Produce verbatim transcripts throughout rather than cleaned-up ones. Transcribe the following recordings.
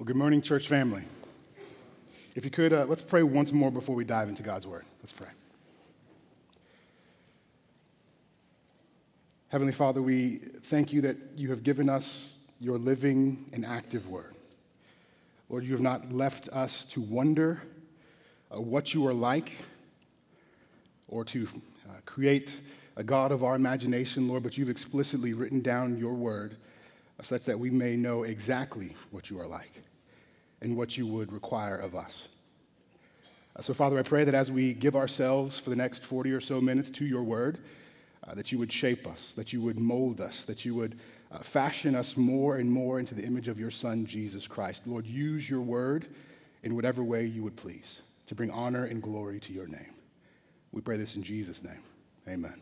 Well, good morning, church family. If you could, uh, let's pray once more before we dive into God's word. Let's pray. Heavenly Father, we thank you that you have given us your living and active word. Lord, you have not left us to wonder uh, what you are like or to uh, create a God of our imagination, Lord, but you've explicitly written down your word uh, such that we may know exactly what you are like and what you would require of us. Uh, so, Father, I pray that as we give ourselves for the next forty or so minutes to your word, uh, that you would shape us, that you would mold us, that you would uh, fashion us more and more into the image of your Son, Jesus Christ. Lord, use your word in whatever way you would please to bring honor and glory to your name. We pray this in Jesus' name. Amen.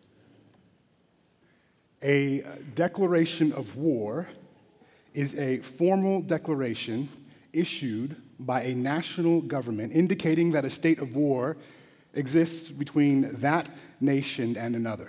A declaration of war is a formal declaration issued by a national government indicating that a state of war exists between that nation and another.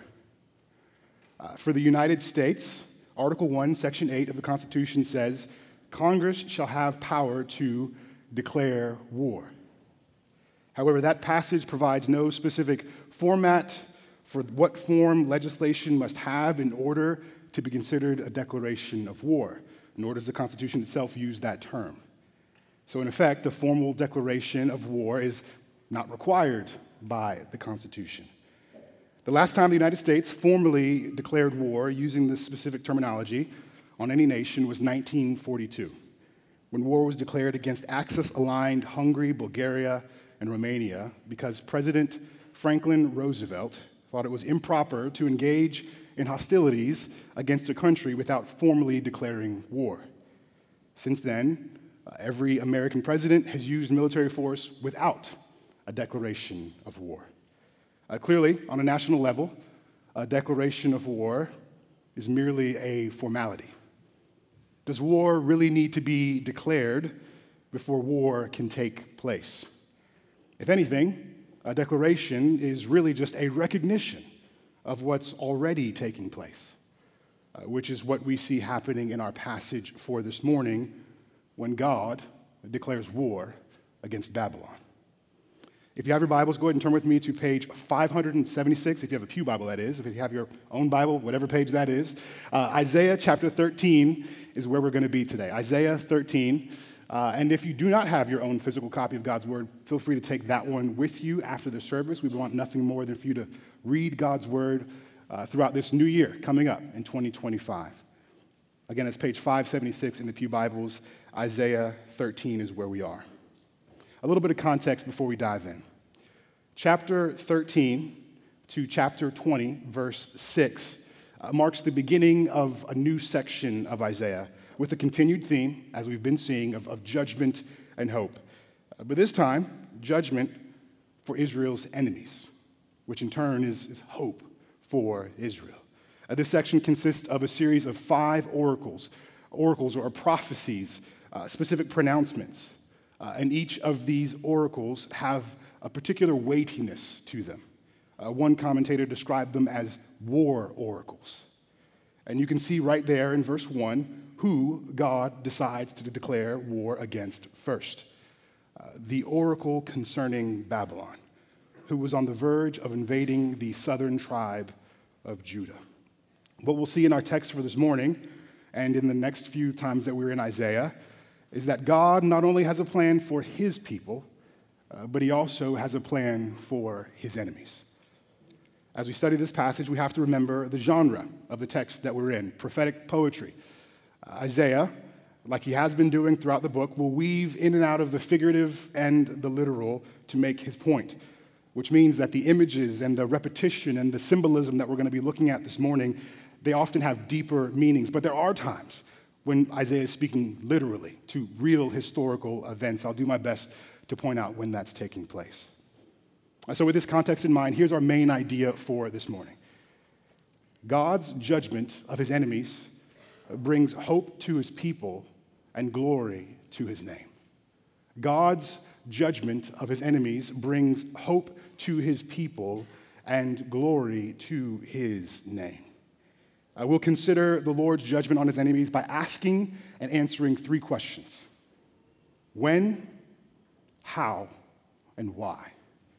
Uh, for the United States, Article one, Section eight of the Constitution says, Congress shall have power to declare war. However, that passage provides no specific format for what form legislation must have in order to be considered a declaration of war, nor does the Constitution itself use that term. So in effect, a formal declaration of war is not required by the Constitution. The last time the United States formally declared war using this specific terminology on any nation was nineteen forty-two, when war was declared against Axis-aligned Hungary, Bulgaria, and Romania because President Franklin Roosevelt thought it was improper to engage in hostilities against a country without formally declaring war. Since then, uh, every American president has used military force without a declaration of war. Uh, clearly, on a national level, a declaration of war is merely a formality. Does war really need to be declared before war can take place? If anything, a declaration is really just a recognition of what's already taking place, uh, which is what we see happening in our passage for this morning when God declares war against Babylon. If you have your Bibles, go ahead and turn with me to page five seventy-six, if you have a pew Bible, that is. If you have your own Bible, whatever page that is. Uh, Isaiah chapter thirteen is where we're going to be today. Isaiah thirteen. Uh, and if you do not have your own physical copy of God's Word, feel free to take that one with you after the service. We want nothing more than for you to read God's Word uh, throughout this new year coming up in twenty twenty-five. Again, it's page five seventy-six in the pew Bibles. Isaiah thirteen is where we are. A little bit of context before we dive in. Chapter thirteen to chapter twenty, verse six, uh, marks the beginning of a new section of Isaiah with a continued theme, as we've been seeing, of, of judgment and hope. Uh, but this time, judgment for Israel's enemies, which in turn is, is hope for Israel. Uh, this section consists of a series of five oracles, oracles or prophecies, uh, specific pronouncements. Uh, and each of these oracles have a particular weightiness to them. Uh, one commentator described them as war oracles. And you can see right there in verse one who God decides to declare war against first. Uh, the oracle concerning Babylon, who was on the verge of invading the southern tribe of Judah. What we'll see in our text for this morning and in the next few times that we're in Isaiah is that God not only has a plan for his people, uh, but he also has a plan for his enemies. As we study this passage, we have to remember the genre of the text that we're in, prophetic poetry. Uh, Isaiah, like he has been doing throughout the book, will weave in and out of the figurative and the literal to make his point, which means that the images and the repetition and the symbolism that we're going to be looking at this morning, they often have deeper meanings. But there are times when Isaiah is speaking literally to real historical events. I'll do my best to point out when that's taking place. So with this context in mind, here's our main idea for this morning. God's judgment of his enemies brings hope to his people and glory to his name. God's judgment of his enemies brings hope to his people and glory to his name. Uh, we'll consider the Lord's judgment on his enemies by asking and answering three questions. When, how, and why?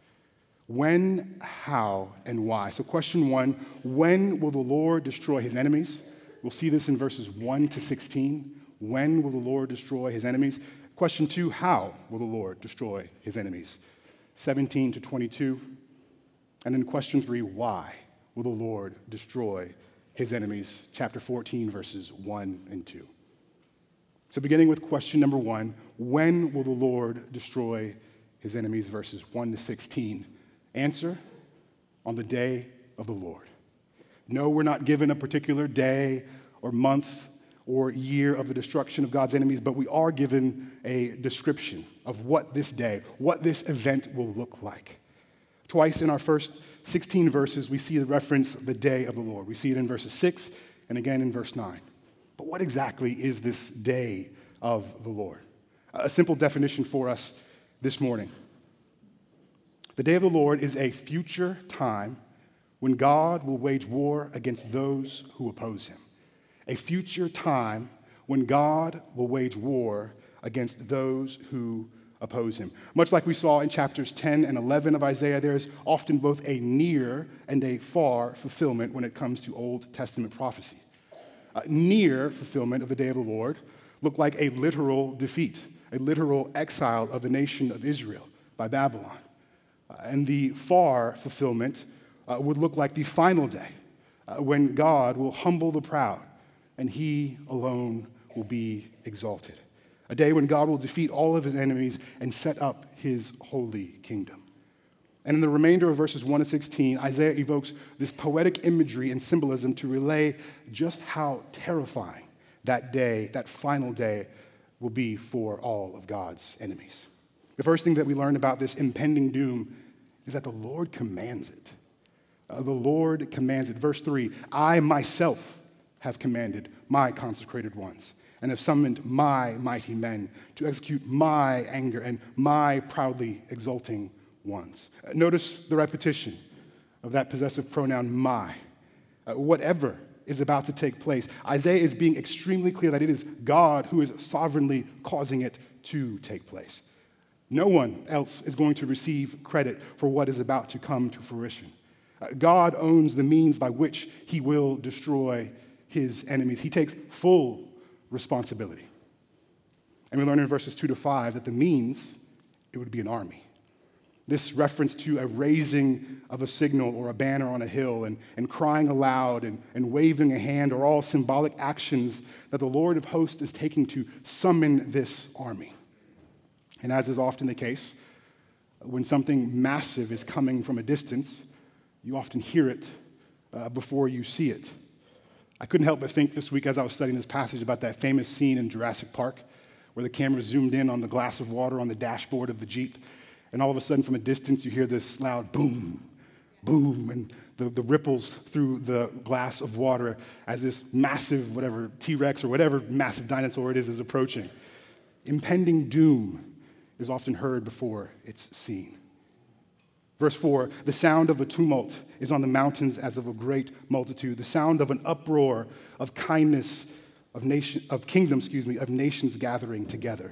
When, how, and why? So question one, when will the Lord destroy his enemies? We'll see this in verses one to sixteen. When will the Lord destroy his enemies? Question two, how will the Lord destroy his enemies? seventeen to twenty-two. And then question three, why will the Lord destroy his enemies? Chapter fourteen, verses one and two. So beginning with question number one, when will the Lord destroy his enemies? Verses one to sixteen. Answer, on the day of the Lord. No, we're not given a particular day or month or year of the destruction of God's enemies, but we are given a description of what this day, what this event will look like. Twice in our first sixteen verses, we see the reference, the day of the Lord. We see it in verses six and again in verse nine. But what exactly is this day of the Lord? A simple definition for us this morning. The day of the Lord is a future time when God will wage war against those who oppose him. A future time when God will wage war against those who oppose him. Much like we saw in chapters ten and eleven of Isaiah, there is often both a near and a far fulfillment when it comes to Old Testament prophecy. Uh, near fulfillment of the day of the Lord looked like a literal defeat, a literal exile of the nation of Israel by Babylon. Uh, and the far fulfillment uh, would look like the final day uh, when God will humble the proud and he alone will be exalted. A day when God will defeat all of his enemies and set up his holy kingdom. And in the remainder of verses one to sixteen, Isaiah evokes this poetic imagery and symbolism to relay just how terrifying that day, that final day, will be for all of God's enemies. The first thing that we learn about this impending doom is that the Lord commands it. Uh, the Lord commands it. Verse three, I myself have commanded my consecrated ones and have summoned my mighty men to execute my anger and my proudly exulting ones. Uh, notice the repetition of that possessive pronoun, my. Uh, whatever is about to take place, Isaiah is being extremely clear that it is God who is sovereignly causing it to take place. No one else is going to receive credit for what is about to come to fruition. Uh, God owns the means by which he will destroy his enemies. He takes full responsibility. And we learn in verses two to five that the means, it would be an army. This reference to a raising of a signal or a banner on a hill and, and crying aloud and, and waving a hand are all symbolic actions that the Lord of hosts is taking to summon this army. And as is often the case, when something massive is coming from a distance, you often hear it uh, before you see it. I couldn't help but think this week as I was studying this passage about that famous scene in Jurassic Park where the camera zoomed in on the glass of water on the dashboard of the Jeep, and all of a sudden from a distance you hear this loud boom, boom, and the, the ripples through the glass of water as this massive, whatever, T-Rex or whatever massive dinosaur it is is approaching. Impending doom is often heard before it's seen. Verse four, the sound of a tumult is on the mountains as of a great multitude. The sound of an uproar of kindness, of nation, of kingdoms, excuse me, of nations gathering together.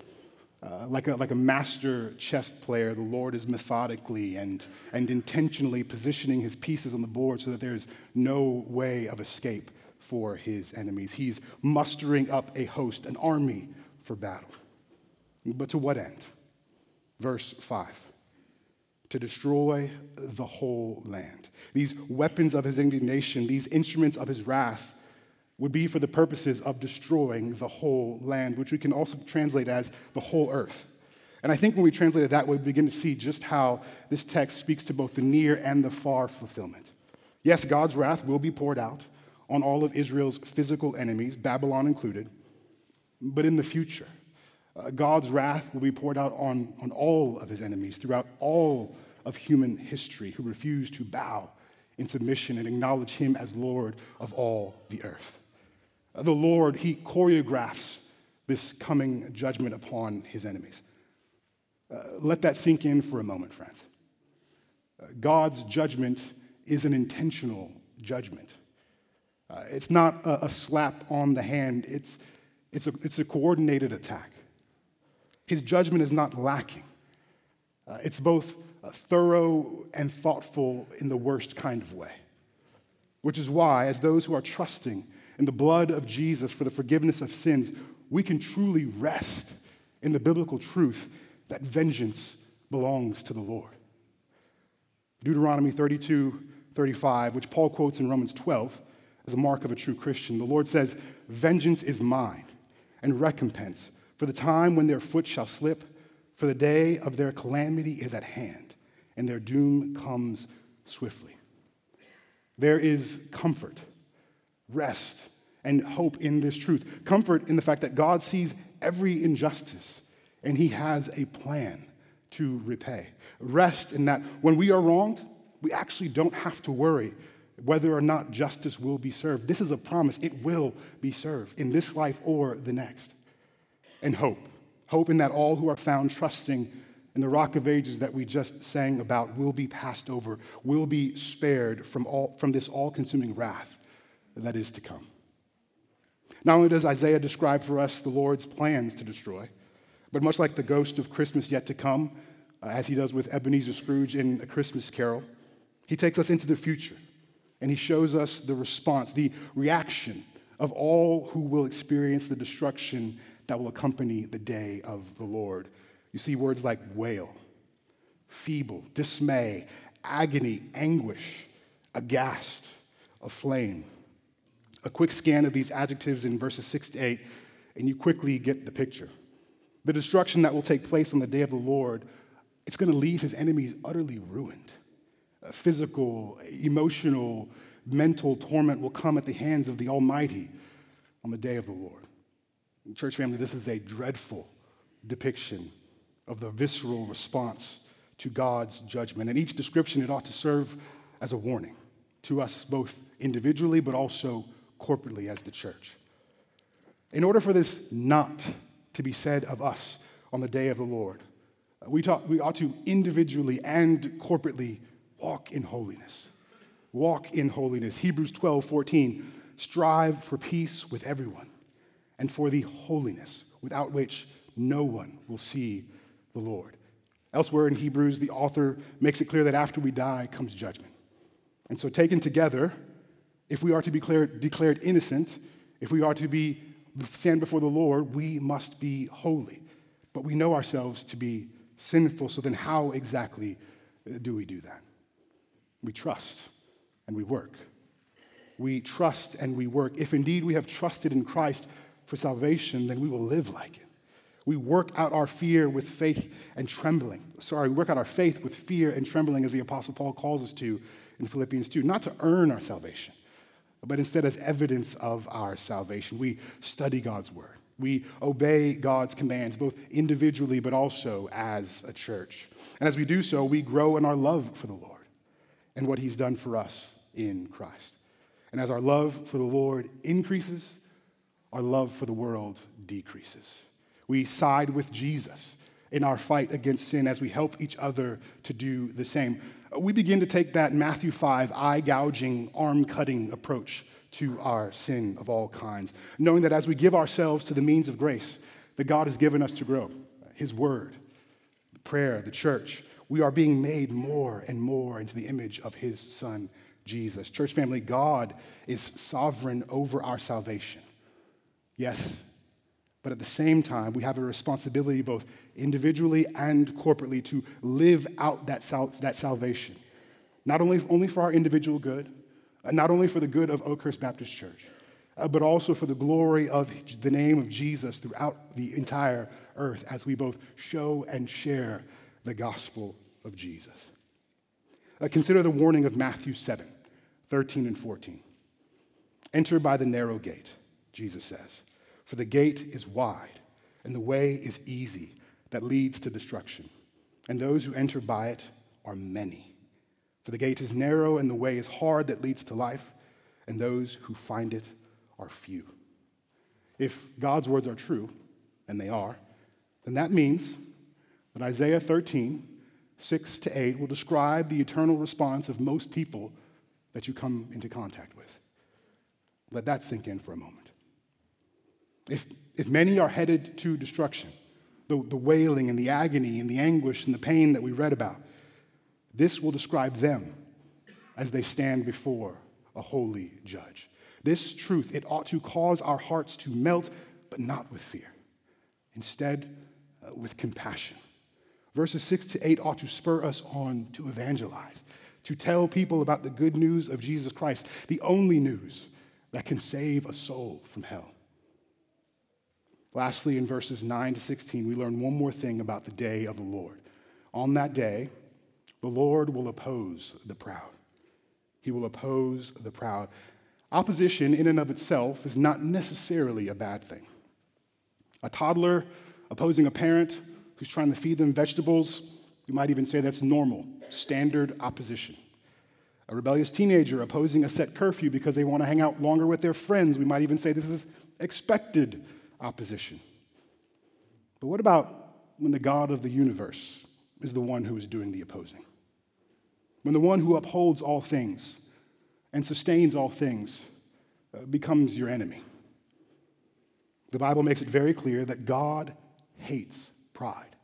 Uh, like, a, like a master chess player, the Lord is methodically and, and intentionally positioning his pieces on the board so that there's no way of escape for his enemies. He's mustering up a host, an army for battle. But to what end? Verse five. To destroy the whole land. These weapons of his indignation, these instruments of his wrath, would be for the purposes of destroying the whole land, which we can also translate as the whole earth. And I think when we translate it that way, we begin to see just how this text speaks to both the near and the far fulfillment. Yes, God's wrath will be poured out on all of Israel's physical enemies, Babylon included, but in the future, uh, God's wrath will be poured out on, on all of his enemies throughout all of human history who refuse to bow in submission and acknowledge him as Lord of all the earth. The Lord, he choreographs this coming judgment upon his enemies. Uh, let that sink in for a moment, friends. Uh, God's judgment is an intentional judgment. Uh, it's not a, a slap on the hand. It's, it's, a, it's a coordinated attack. His judgment is not lacking. Uh, it's both uh, thorough and thoughtful in the worst kind of way, which is why, as those who are trusting in the blood of Jesus for the forgiveness of sins, we can truly rest in the biblical truth that vengeance belongs to the Lord. Deuteronomy thirty-two, thirty-five, which Paul quotes in Romans twelve as a mark of a true Christian, the Lord says, "Vengeance is mine, and recompense for the time when their foot shall slip, for the day of their calamity is at hand, and their doom comes swiftly." There is comfort, rest, and hope in this truth. Comfort in the fact that God sees every injustice, and he has a plan to repay. Rest in that when we are wronged, we actually don't have to worry whether or not justice will be served. This is a promise. It will be served in this life or the next. And hope. Hope in that all who are found trusting in the Rock of Ages that we just sang about will be passed over, will be spared from, all, from this all-consuming wrath that is to come. Not only does Isaiah describe for us the Lord's plans to destroy, but much like the ghost of Christmas yet to come, uh, as he does with Ebenezer Scrooge in A Christmas Carol, he takes us into the future, and he shows us the response, the reaction of all who will experience the destruction that will accompany the day of the Lord. You see words like wail, feeble, dismay, agony, anguish, aghast, aflame. A quick scan of these adjectives in verses six to eight, and you quickly get the picture. The destruction that will take place on the day of the Lord, it's going to leave his enemies utterly ruined. Uh, physical, emotional, mental torment will come at the hands of the Almighty on the day of the Lord. Church family, this is a dreadful depiction of the visceral response to God's judgment. And each description, it ought to serve as a warning to us both individually but also corporately as the church. In order for this not to be said of us on the day of the Lord, we, talk, we ought to individually and corporately walk in holiness. Walk in holiness. Hebrews twelve, fourteen, strive for peace with everyone and for the holiness without which no one will see the Lord. Elsewhere in Hebrews, the author makes it clear that after we die comes judgment. And so taken together, if we are to be declared, declared innocent, if we are to be stand before the Lord, we must be holy. But we know ourselves to be sinful, so then how exactly do we do that? We trust and we work. We trust and we work. If indeed we have trusted in Christ for salvation, then we will live like it. We work out our fear with faith and trembling. Sorry, we work out our faith with fear and trembling, as the Apostle Paul calls us to in Philippians two, not to earn our salvation, but instead as evidence of our salvation. We study God's word. We obey God's commands, both individually but also as a church. And as we do so, we grow in our love for the Lord and what he's done for us in Christ. And as our love for the Lord increases, our love for the world decreases. We side with Jesus in our fight against sin as we help each other to do the same. We begin to take that Matthew five eye-gouging, arm-cutting approach to our sin of all kinds, knowing that as we give ourselves to the means of grace that God has given us to grow, his word, the prayer, the church, we are being made more and more into the image of his Son, Jesus. Church family, God is sovereign over our salvation. Yes, but at the same time, we have a responsibility both individually and corporately to live out that, sal- that salvation, not only, only for our individual good, uh, not only for the good of Oakhurst Baptist Church, uh, but also for the glory of the name of Jesus throughout the entire earth as we both show and share the gospel of Jesus. Uh, consider the warning of Matthew seven, thirteen and fourteen. Enter by the narrow gate, Jesus says. For the gate is wide, and the way is easy that leads to destruction, and those who enter by it are many. For the gate is narrow, and the way is hard that leads to life, and those who find it are few. If God's words are true, and they are, then that means that Isaiah thirteen, six to eight will describe the eternal response of most people that you come into contact with. Let that sink in for a moment. If, if many are headed to destruction, the, the wailing and the agony and the anguish and the pain that we read about. This will describe them as they stand before a holy judge. This truth, it ought to cause our hearts to melt, but not with fear. Instead, uh, with compassion. Verses six to eight ought to spur us on to evangelize, to tell people about the good news of Jesus Christ, the only news that can save a soul from hell. Lastly, in verses nine to sixteen, we learn one more thing about the day of the Lord. On that day, the Lord will oppose the proud. He will oppose the proud. Opposition in and of itself is not necessarily a bad thing. A toddler opposing a parent who's trying to feed them vegetables, you might even say that's normal, standard opposition. A rebellious teenager opposing a set curfew because they want to hang out longer with their friends, we might even say this is expected opposition. But what about when the God of the universe is the one who is doing the opposing? When the one who upholds all things and sustains all things uh, becomes your enemy? The Bible makes it very clear that God hates pride.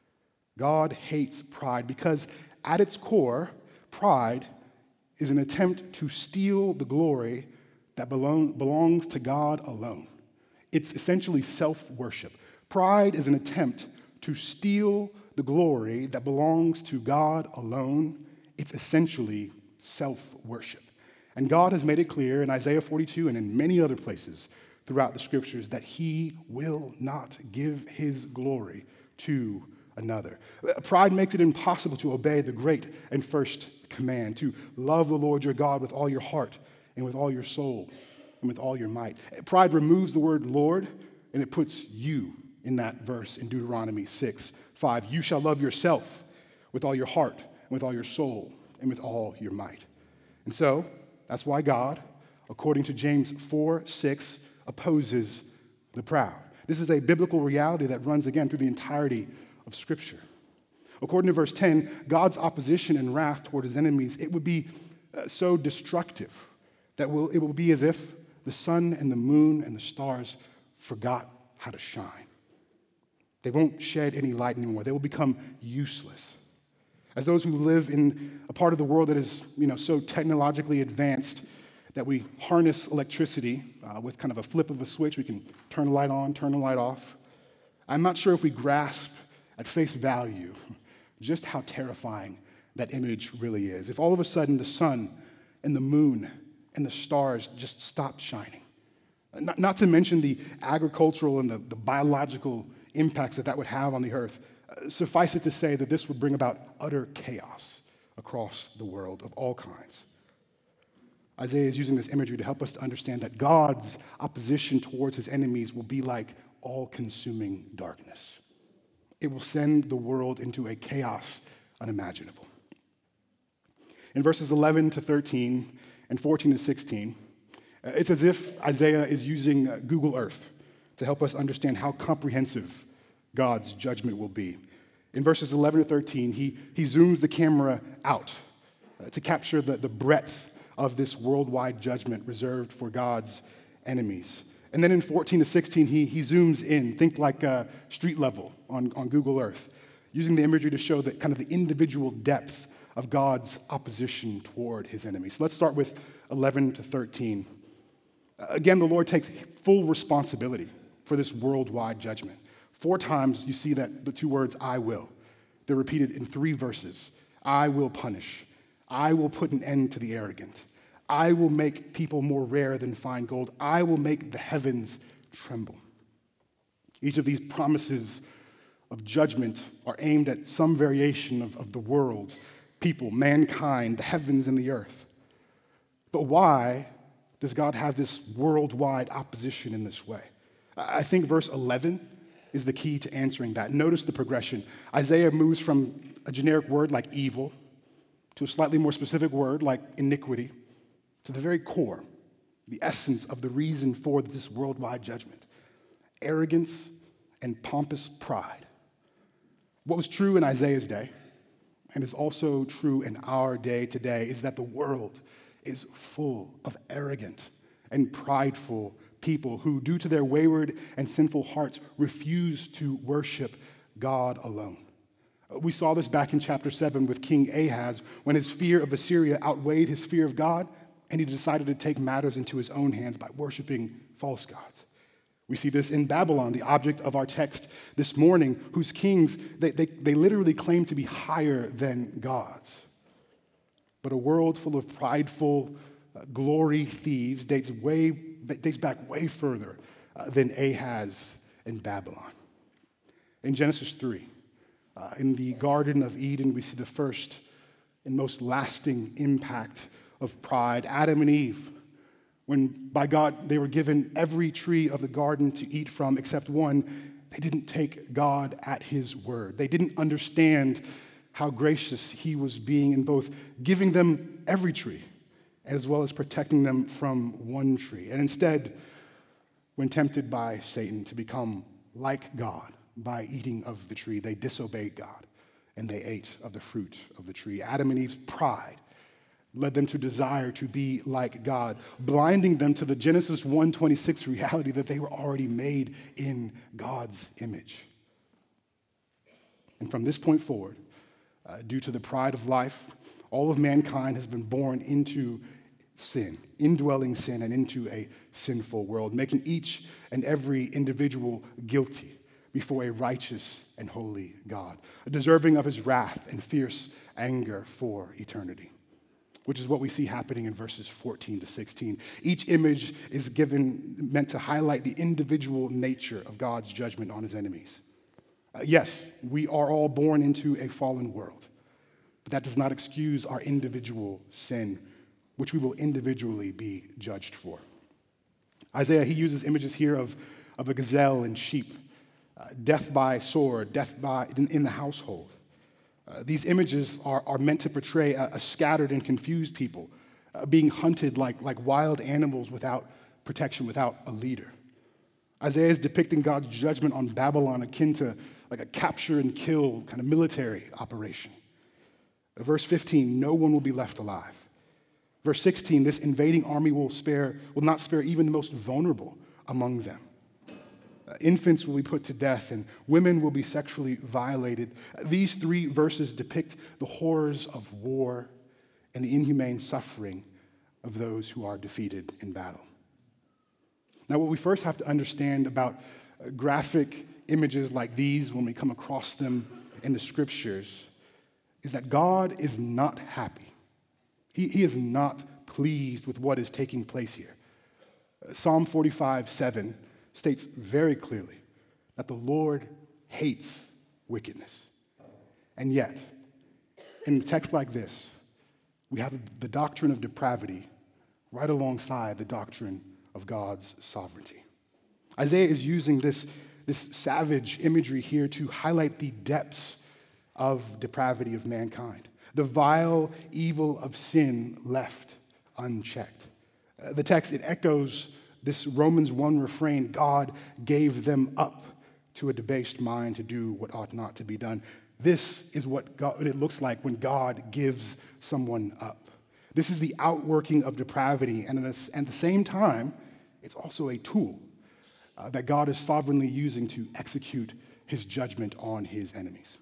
God hates pride because at its core, pride is an attempt to steal the glory that belong, belongs to God alone. It's essentially self-worship. Pride is an attempt to steal the glory that belongs to God alone. It's essentially self-worship. And God has made it clear in Isaiah forty-two and in many other places throughout the scriptures that he will not give his glory to another. Pride makes it impossible to obey the great and first command, to love the Lord your God with all your heart and with all your soul and with all your might. Pride removes the word Lord, and it puts you in that verse in Deuteronomy six five. You shall love yourself with all your heart and with all your soul and with all your might. And so, that's why God, according to James four six, opposes the proud. This is a biblical reality that runs again through the entirety of Scripture. According to verse ten, God's opposition and wrath toward his enemies, it would be uh, so destructive that will, it will be as if the sun and the moon and the stars forgot how to shine. They won't shed any light anymore. They will become useless. As those who live in a part of the world that is, you know, so technologically advanced that we harness electricity uh, with kind of a flip of a switch, we can turn the light on, turn the light off. I'm not sure if we grasp at face value just how terrifying that image really is. If all of a sudden the sun and the moon and the stars just stopped shining. Not, not to mention the agricultural and the, the biological impacts that that would have on the earth. Uh, suffice it to say that this would bring about utter chaos across the world of all kinds. Isaiah is using this imagery to help us to understand that God's opposition towards his enemies will be like all-consuming darkness. It will send the world into a chaos unimaginable. In verses eleven to thirteen and fourteen to sixteen, it's as if Isaiah is using Google Earth to help us understand how comprehensive God's judgment will be. In verses eleven to thirteen, he, he zooms the camera out uh, to capture the, the breadth of this worldwide judgment reserved for God's enemies. And then in fourteen to sixteen, he, he zooms in, think like uh, street level on, on Google Earth, using the imagery to show that kind of the individual depth of God's opposition toward his enemies. So let's start with eleven to thirteen. Again, the Lord takes full responsibility for this worldwide judgment. Four times you see that the two words, I will. They're repeated in three verses. I will punish. I will put an end to the arrogant. I will make people more rare than fine gold. I will make the heavens tremble. Each of these promises of judgment are aimed at some variation of, of the world, people, mankind, the heavens and the earth. But why does God have this worldwide opposition in this way? I think verse eleven is the key to answering that. Notice the progression. Isaiah moves from a generic word like evil to a slightly more specific word like iniquity to the very core, the essence of the reason for this worldwide judgment: arrogance and pompous pride. What was true in Isaiah's day, and is also true in our day today, is that the world is full of arrogant and prideful people who, due to their wayward and sinful hearts, refuse to worship God alone. We saw this back in chapter seven with King Ahaz when his fear of Assyria outweighed his fear of God, and he decided to take matters into his own hands by worshiping false gods. We see this in Babylon, the object of our text this morning, whose kings, they, they, they literally claim to be higher than gods. But a world full of prideful, uh, glory thieves dates, way, dates back way further uh, than Ahaz and Babylon. In Genesis three, uh, in the Garden of Eden, we see the first and most lasting impact of pride. Adam and Eve, when by God they were given every tree of the garden to eat from except one, they didn't take God at his word. They didn't understand how gracious he was being in both giving them every tree as well as protecting them from one tree. And instead, when tempted by Satan to become like God by eating of the tree, they disobeyed God and they ate of the fruit of the tree. Adam and Eve's pride led them to desire to be like God, blinding them to the Genesis one twenty-six reality that they were already made in God's image. And from this point forward, uh, due to the pride of life, all of mankind has been born into sin, indwelling sin, and into a sinful world, making each and every individual guilty before a righteous and holy God, deserving of his wrath and fierce anger for eternity, which is what we see happening in verses fourteen to sixteen. Each image is given, meant to highlight the individual nature of God's judgment on his enemies. Uh, yes, we are all born into a fallen world, but that does not excuse our individual sin, which we will individually be judged for. Isaiah, he uses images here of, of a gazelle and sheep, uh, death by sword, death by in, in the household. Uh, these images are, are meant to portray a, a scattered and confused people uh, being hunted like, like wild animals without protection, without a leader. Isaiah is depicting God's judgment on Babylon akin to like a capture and kill kind of military operation. Uh, verse fifteen, no one will be left alive. Verse sixteen, this invading army will spare, will not spare even the most vulnerable among them. Uh, infants will be put to death, and women will be sexually violated. Uh, these three verses depict the horrors of war and the inhumane suffering of those who are defeated in battle. Now, what we first have to understand about uh, graphic images like these when we come across them in the scriptures is that God is not happy. He, he is not pleased with what is taking place here. Uh, Psalm forty-five seven states very clearly that the Lord hates wickedness. And yet, in a text like this, we have the doctrine of depravity right alongside the doctrine of God's sovereignty. Isaiah is using this, this savage imagery here to highlight the depths of depravity of mankind, the vile evil of sin left unchecked. Uh, the text, it echoes this Romans one refrain, God gave them up to a debased mind to do what ought not to be done. This is what, God, what it looks like when God gives someone up. This is the outworking of depravity, and at the same time, it's also a tool uh, that God is sovereignly using to execute his judgment on his enemies.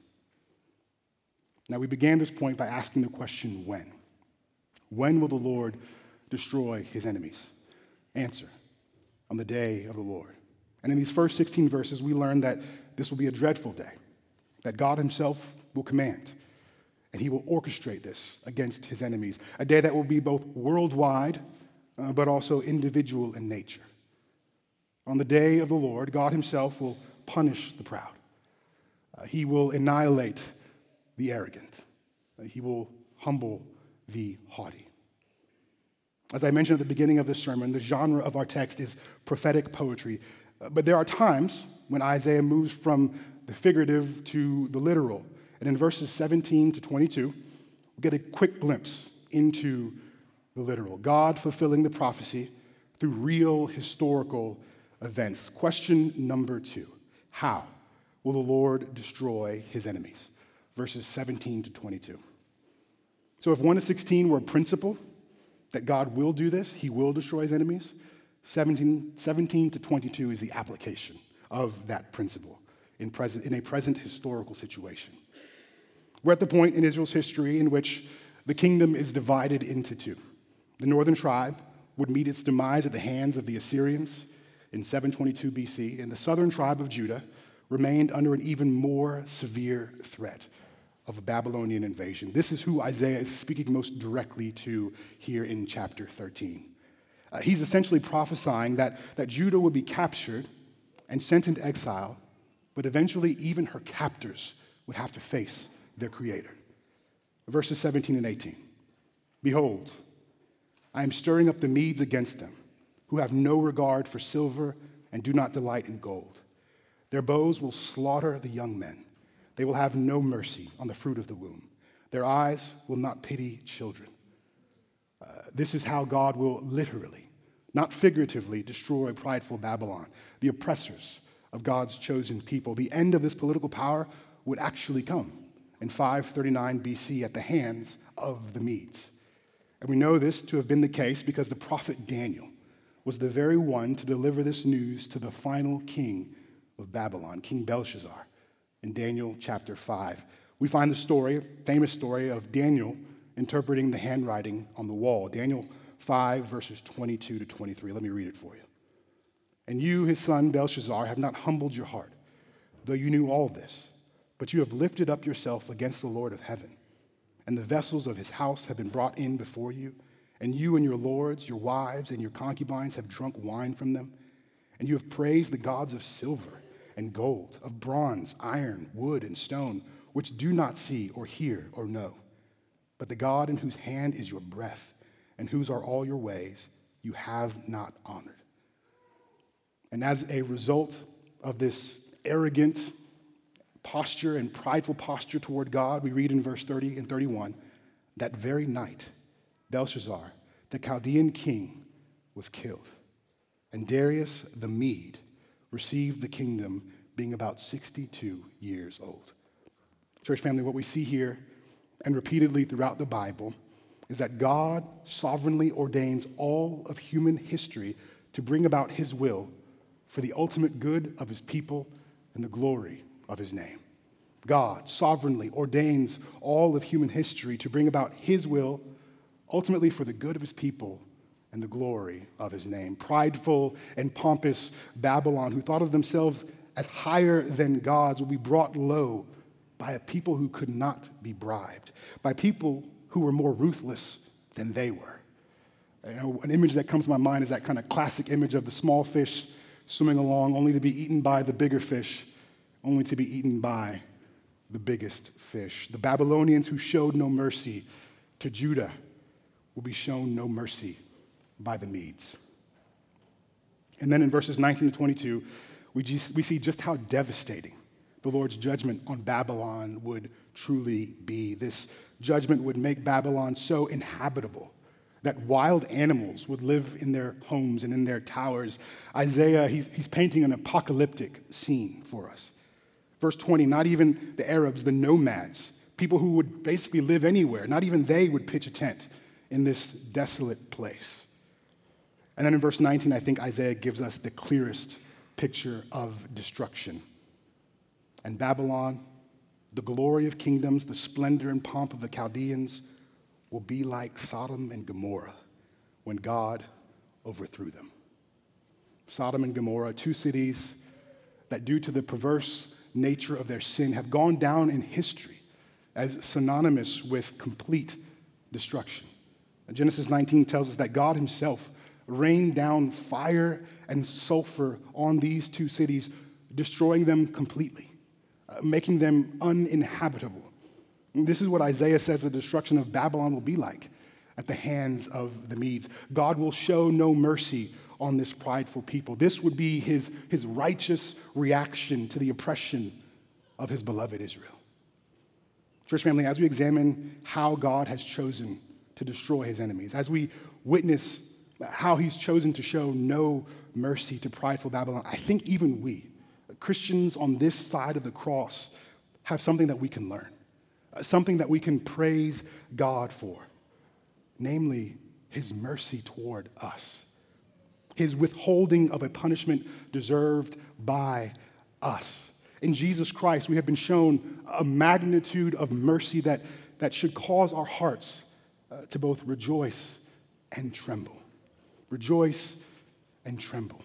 Now, we began this point by asking the question, when? When will the Lord destroy his enemies? Answer, on the day of the Lord. And in these first sixteen verses, we learn that this will be a dreadful day, that God himself will command, and he will orchestrate this against his enemies, a day that will be both worldwide, uh, but also individual in nature. On the day of the Lord, God himself will punish the proud. Uh, he will annihilate the arrogant. Uh, he will humble the haughty. As I mentioned at the beginning of this sermon, the genre of our text is prophetic poetry, uh, but there are times when Isaiah moves from the figurative to the literal. And in verses seventeen to twenty-two, we get a quick glimpse into the literal, God fulfilling the prophecy through real historical events. Question number two, how will the Lord destroy his enemies? Verses seventeen to twenty-two. So if one to sixteen were a principle that God will do this, he will destroy his enemies, seventeen, seventeen to twenty-two is the application of that principle in, present, in a present historical situation. We're at the point in Israel's history in which the kingdom is divided into two. The northern tribe would meet its demise at the hands of the Assyrians in seven twenty-two B C, and the southern tribe of Judah remained under an even more severe threat of a Babylonian invasion. This is who Isaiah is speaking most directly to here in chapter thirteen. Uh, he's essentially prophesying that, that Judah would be captured and sent into exile, but eventually even her captors would have to face their creator. Verses seventeen and eighteen. Behold, I am stirring up the Medes against them, who have no regard for silver and do not delight in gold. Their bows will slaughter the young men. They will have no mercy on the fruit of the womb. Their eyes will not pity children. Uh, this is how God will literally, not figuratively, destroy prideful Babylon, the oppressors of God's chosen people. The end of this political power would actually come in five thirty-nine B C at the hands of the Medes. And we know this to have been the case because the prophet Daniel was the very one to deliver this news to the final king of Babylon, King Belshazzar, in Daniel chapter five. We find the story, famous story of Daniel interpreting the handwriting on the wall. Daniel five, verses twenty-two to twenty-three. Let me read it for you. And you, his son Belshazzar, have not humbled your heart, though you knew all this, but you have lifted up yourself against the Lord of heaven. And the vessels of his house have been brought in before you, and you and your lords, your wives, and your concubines have drunk wine from them, and you have praised the gods of silver and gold, of bronze, iron, wood, and stone, which do not see or hear or know. But the God in whose hand is your breath, and whose are all your ways, you have not honored. And as a result of this arrogant posture and prideful posture toward God, we read in verse thirty and thirty-one, that very night, Belshazzar, the Chaldean king, was killed, and Darius the Mede received the kingdom being about sixty-two years old. Church family, what we see here and repeatedly throughout the Bible is that God sovereignly ordains all of human history to bring about his will for the ultimate good of his people and the glory of his name. God sovereignly ordains all of human history to bring about his will, ultimately for the good of his people and the glory of his name. Prideful and pompous Babylon, who thought of themselves as higher than gods, will be brought low by a people who could not be bribed, by people who were more ruthless than they were. You know, an image that comes to my mind is that kind of classic image of the small fish swimming along only to be eaten by the bigger fish, only to be eaten by the biggest fish. The Babylonians who showed no mercy to Judah will be shown no mercy by the Medes. And then in verses nineteen to twenty-two, we, just, we see just how devastating the Lord's judgment on Babylon would truly be. This judgment would make Babylon so inhabitable that wild animals would live in their homes and in their towers. Isaiah, he's, he's painting an apocalyptic scene for us. Verse twenty, not even the Arabs, the nomads, people who would basically live anywhere, not even they would pitch a tent in this desolate place. And then in verse nineteen, I think Isaiah gives us the clearest picture of destruction. And Babylon, the glory of kingdoms, the splendor and pomp of the Chaldeans, will be like Sodom and Gomorrah when God overthrew them. Sodom and Gomorrah, two cities that due to the perverse nature of their sin have gone down in history as synonymous with complete destruction. And Genesis nineteen tells us that God himself rained down fire and sulfur on these two cities, destroying them completely, uh, making them uninhabitable. And this is what Isaiah says the destruction of Babylon will be like at the hands of the Medes. God will show no mercy on this prideful people. This would be his, his righteous reaction to the oppression of his beloved Israel. Church family, as we examine how God has chosen to destroy his enemies, as we witness how he's chosen to show no mercy to prideful Babylon, I think even we, Christians on this side of the cross, have something that we can learn, something that we can praise God for, namely his mercy toward us. his withholding of a punishment deserved by us. In Jesus Christ, we have been shown a magnitude of mercy that, that should cause our hearts uh, to both rejoice and tremble. Rejoice and tremble.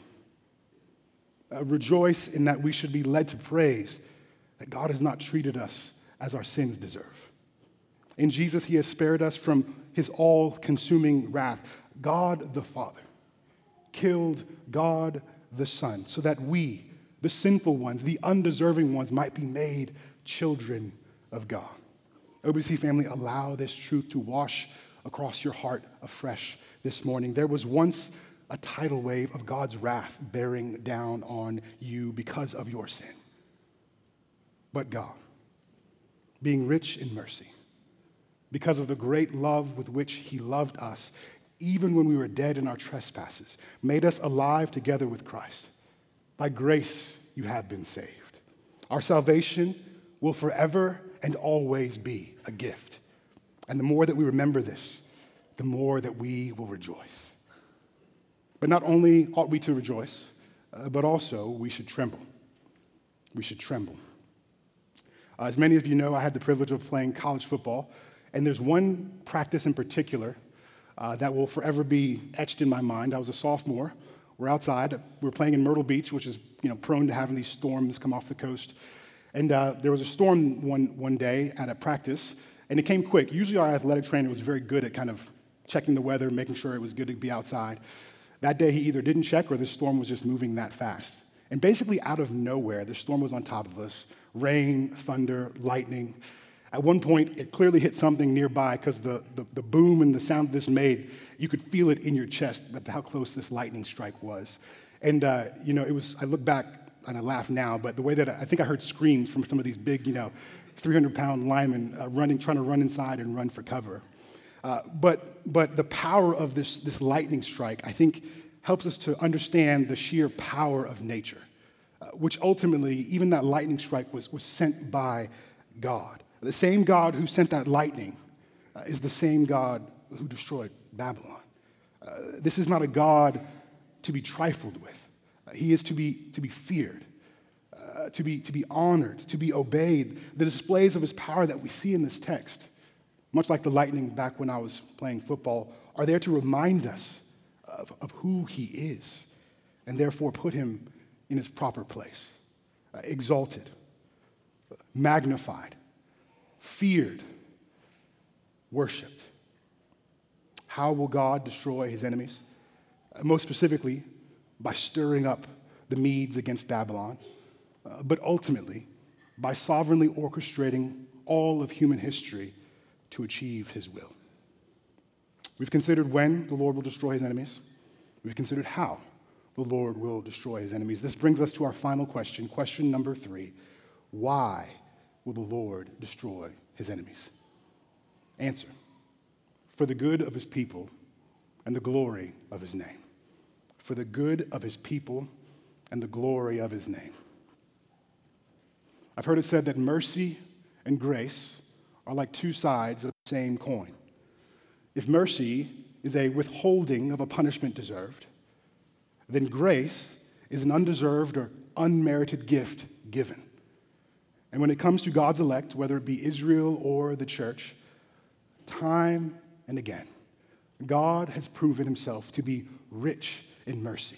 Uh, rejoice in that we should be led to praise that God has not treated us as our sins deserve. In Jesus, he has spared us from his all-consuming wrath. God the Father killed God the Son so that we, the sinful ones, the undeserving ones, might be made children of God. O B C family, allow this truth to wash across your heart afresh this morning. There was once a tidal wave of God's wrath bearing down on you because of your sin. But God, being rich in mercy, because of the great love with which he loved us, even when we were dead in our trespasses, made us alive together with Christ. By grace you have been saved. Our salvation will forever and always be a gift. And the more that we remember this, the more that we will rejoice. But not only ought we to rejoice, uh, but also we should tremble. We should tremble. Uh, as many of you know, I had the privilege of playing college football. And there's one practice in particular uh, that will forever be etched in my mind. I was a sophomore. We're outside. We're playing in Myrtle Beach, which is you know prone to having these storms come off the coast. And uh, there was a storm one, one day at a practice, and it came quick. Usually our athletic trainer was very good at kind of checking the weather, making sure it was good to be outside. That day he either didn't check or the storm was just moving that fast. And basically out of nowhere, the storm was on top of us. Rain, thunder, lightning. At one point, it clearly hit something nearby because the, the, the boom and the sound this made, you could feel it in your chest, but how close this lightning strike was. And, uh, you know, it was, I look back and I laugh now, but the way that I, I think I heard screams from some of these big, you know, three hundred pound linemen uh, running, trying to run inside and run for cover. Uh, but, but the power of this, this lightning strike, I think, helps us to understand the sheer power of nature, uh, which ultimately, even that lightning strike was, was sent by God. The same God who sent that lightning uh, is the same God who destroyed Babylon. Uh, this is not a God to be trifled with. Uh, he is to be, to be feared, uh, to be, to be honored, to be obeyed. The displays of his power that we see in this text, much like the lightning back when I was playing football, are there to remind us of, of who he is and therefore put him in his proper place, uh, exalted, magnified, feared, worshipped. How will God destroy his enemies? Uh, most specifically, by stirring up the Medes against Babylon, uh, but ultimately, by sovereignly orchestrating all of human history to achieve his will. We've considered when the Lord will destroy his enemies. We've considered how the Lord will destroy his enemies. This brings us to our final question, question number three. Why will the Lord destroy his enemies? Answer: for the good of his people and the glory of his name. For the good of his people and the glory of his name. I've heard it said that mercy and grace are like two sides of the same coin. If mercy is a withholding of a punishment deserved, then grace is an undeserved or unmerited gift given. And when it comes to God's elect, whether it be Israel or the church, time and again, God has proven himself to be rich in mercy,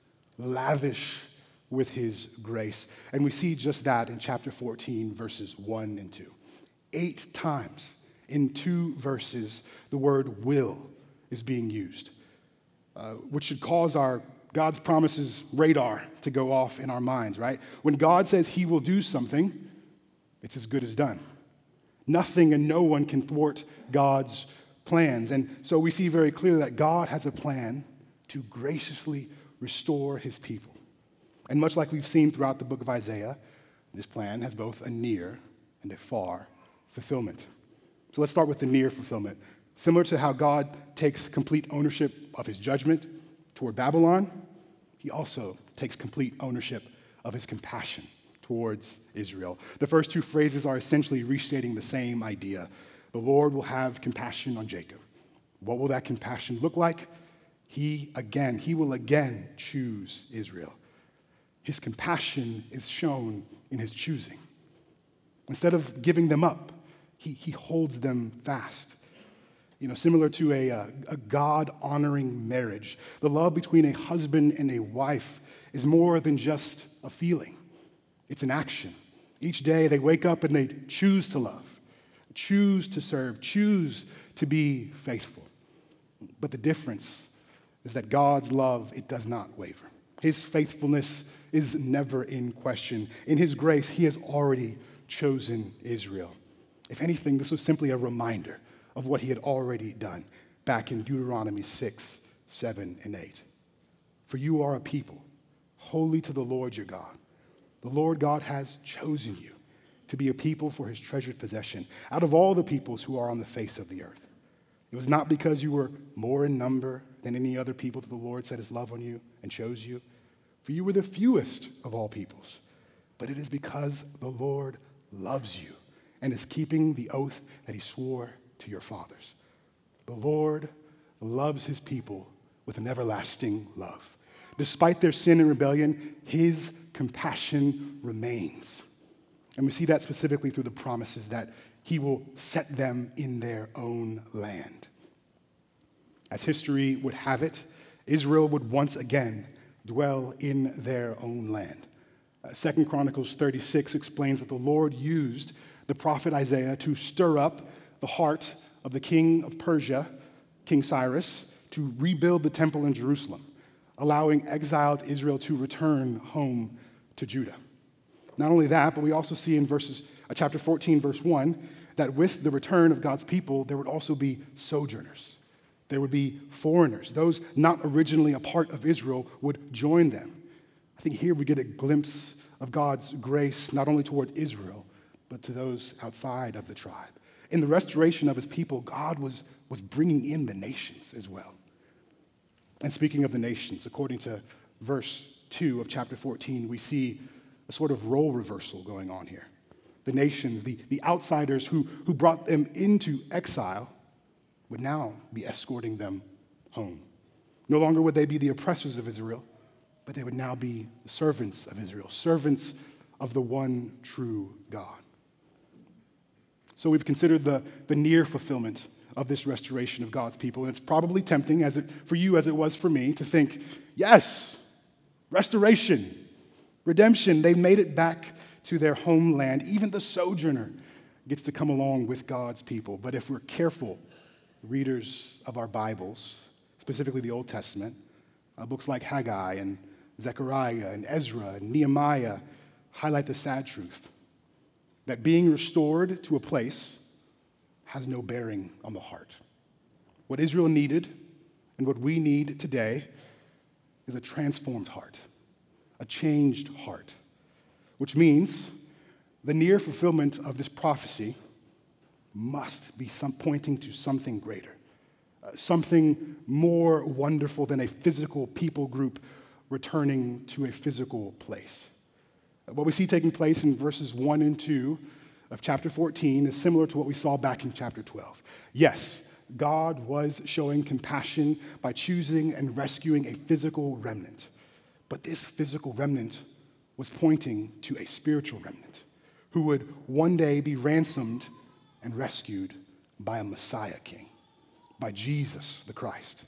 lavish with his grace. And we see just that in chapter fourteen, verses one and two. Eight times in two verses, the word will is being used, uh, which should cause our God's promises radar to go off in our minds, right? When God says he will do something, it's as good as done. Nothing and no one can thwart God's plans. And so we see very clearly that God has a plan to graciously restore his people. And much like we've seen throughout the book of Isaiah, this plan has both a near and a far fulfillment. So let's start with the near fulfillment. Similar to how God takes complete ownership of his judgment toward Babylon, he also takes complete ownership of his compassion towards Israel. The first two phrases are essentially restating the same idea. The Lord will have compassion on Jacob. What will that compassion look like? He again, he will again choose Israel. His compassion is shown in his choosing. Instead of giving them up, he, he holds them fast. You know, similar to a, a, a God-honoring marriage, the love between a husband and a wife is more than just a feeling. It's an action. Each day they wake up and they choose to love, choose to serve, choose to be faithful. But the difference is that God's love, it does not waver. His faithfulness is never in question. In his grace, he has already chosen Israel. If anything, this was simply a reminder of what he had already done back in Deuteronomy six, seven, and eight. For you are a people, holy to the Lord your God. The Lord God has chosen you to be a people for his treasured possession out of all the peoples who are on the face of the earth. It was not because you were more in number than any other people that the Lord set his love on you and chose you, for you were the fewest of all peoples, but it is because the Lord loves you and is keeping the oath that he swore to your fathers. The Lord loves his people with an everlasting love. Despite their sin and rebellion, his compassion remains. And we see that specifically through the promises that he will set them in their own land. As history would have it, Israel would once again dwell in their own land. Uh, Second Chronicles thirty-six explains that the Lord used the prophet Isaiah to stir up the heart of the king of Persia, King Cyrus, to rebuild the temple in Jerusalem, allowing exiled Israel to return home to Judah. Not only that, but we also see in verses, uh, chapter fourteen, verse one, that with the return of God's people, there would also be sojourners. There would be foreigners. Those not originally a part of Israel would join them. I think here we get a glimpse of God's grace, not only toward Israel, but to those outside of the tribe. In the restoration of his people, God was, was bringing in the nations as well. And speaking of the nations, according to verse two of chapter fourteen, we see a sort of role reversal going on here. The nations, the, the outsiders who, who brought them into exile, would now be escorting them home. No longer would they be the oppressors of Israel, but they would now be the servants of Israel, servants of the one true God. So we've considered the, the near fulfillment of this restoration of God's people, and it's probably tempting as it, for you as it was for me to think, yes, restoration, redemption, they made it back to their homeland. Even the sojourner gets to come along with God's people. But if we're careful readers of our Bibles, specifically the Old Testament, uh, books like Haggai and Zechariah and Ezra and Nehemiah highlight the sad truth that being restored to a place has no bearing on the heart. What Israel needed and what we need today is a transformed heart, a changed heart, which means the near fulfillment of this prophecy must be some, pointing to something greater, uh, something more wonderful than a physical people group returning to a physical place. Uh, what we see taking place in verses one and two of chapter fourteen is similar to what we saw back in chapter twelve. Yes, God was showing compassion by choosing and rescuing a physical remnant, but this physical remnant was pointing to a spiritual remnant who would one day be ransomed and rescued by a Messiah King, by Jesus the Christ.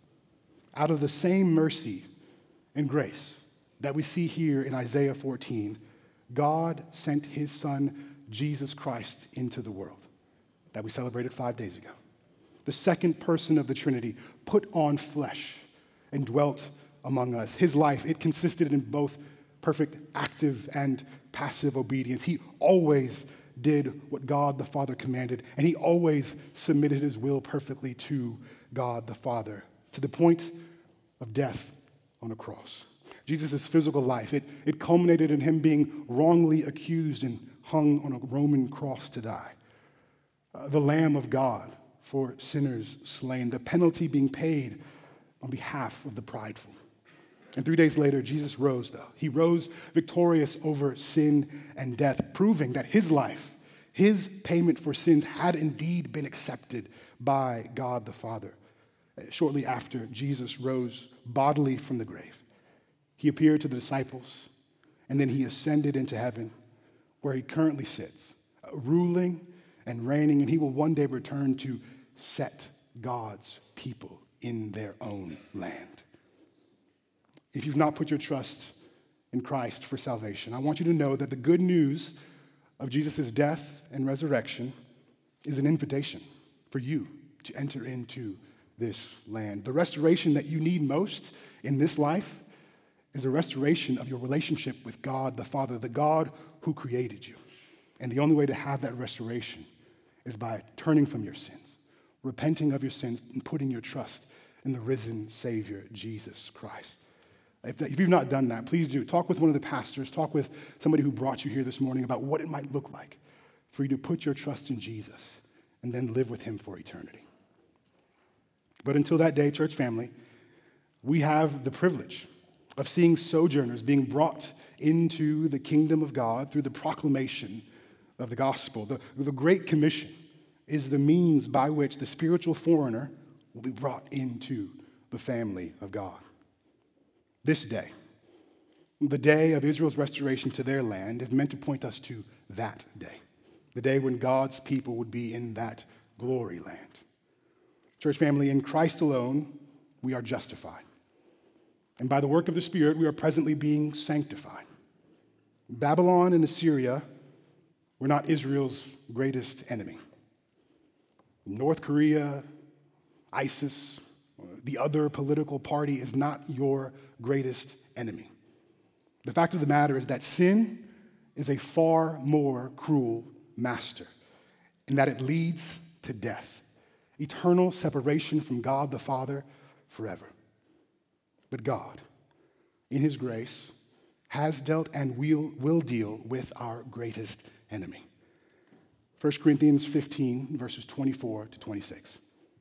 Out of the same mercy and grace that we see here in Isaiah fourteen, God sent his Son, Jesus Christ, into the world that we celebrated five days ago. The second person of the Trinity put on flesh and dwelt among us. His life, it consisted in both perfect active and passive obedience. He always did what God the Father commanded, and he always submitted his will perfectly to God the Father, to the point of death on a cross. Jesus' physical life, it, it culminated in him being wrongly accused and hung on a Roman cross to die. Uh, the Lamb of God for sinners slain, the penalty being paid on behalf of the prideful. And three days later, Jesus rose, though. He rose victorious over sin and death, proving that his life, his payment for sins, had indeed been accepted by God the Father. shortly after Jesus rose bodily from the grave. He appeared to the disciples, and then he ascended into heaven, where he currently sits, uh, ruling and reigning, and he will one day return to set God's people in their own land. If you've not put your trust in Christ for salvation, I want you to know that the good news of Jesus' death and resurrection is an invitation for you to enter into this land. The restoration that you need most in this life is a restoration of your relationship with God the Father, the God who created you. And the only way to have that restoration is by turning from your sins, repenting of your sins, and putting your trust in the risen Savior, Jesus Christ. If, that, if you've not done that, please do. Talk with one of the pastors. Talk with somebody who brought you here this morning about what it might look like for you to put your trust in Jesus and then live with him for eternity. But until that day, church family, we have the privilege of seeing sojourners being brought into the kingdom of God through the proclamation of the gospel. The, the Great Commission is the means by which the spiritual foreigner will be brought into the family of God. This day, the day of Israel's restoration to their land, is meant to point us to that day, the day when God's people would be in that glory land. Church family, in Christ alone, we are justified. And by the work of the Spirit, we are presently being sanctified. Babylon and Assyria were not Israel's greatest enemy. North Korea, ISIS, the other political party is not your greatest enemy. The fact of the matter is that sin is a far more cruel master, in that it leads to death, eternal separation from God the Father forever. But God, in his grace, has dealt and will, will deal with our greatest enemy. First Corinthians fifteen, verses twenty-four to twenty-six.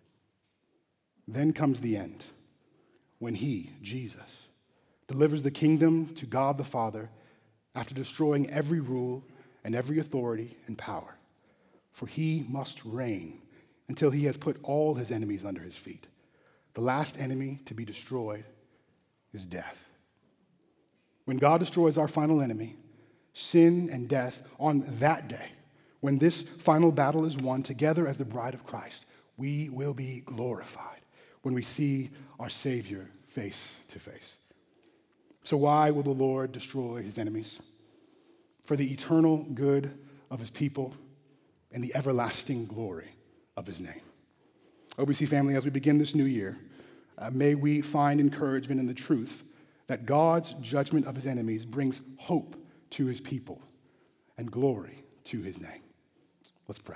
Then comes the end, when he, Jesus, delivers the kingdom to God the Father after destroying every rule and every authority and power. For he must reign until he has put all his enemies under his feet. The last enemy to be destroyed is death. When God destroys our final enemy, sin and death, on that day, when this final battle is won together as the bride of Christ, we will be glorified when we see our Savior face to face. So why will the Lord destroy his enemies? For the eternal good of his people and the everlasting glory of his name. O B C family, as we begin this new year, uh, may we find encouragement in the truth that God's judgment of his enemies brings hope to his people and glory to his name. Let's pray.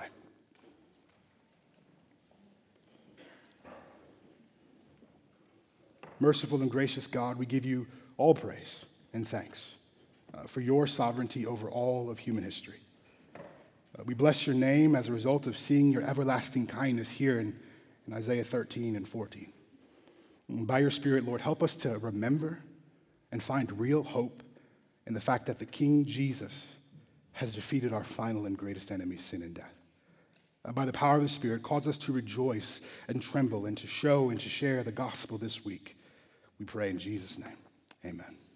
Merciful and gracious God, we give you all praise and thanks uh, for your sovereignty over all of human history. Uh, we bless your name as a result of seeing your everlasting kindness here in, in Isaiah thirteen and fourteen. And by your Spirit, Lord, help us to remember and find real hope in the fact that the King Jesus has defeated our final and greatest enemy, sin and death. Uh, by the power of the Spirit, cause us to rejoice and tremble and to show and to share the gospel this week. We pray in Jesus' name. Amen.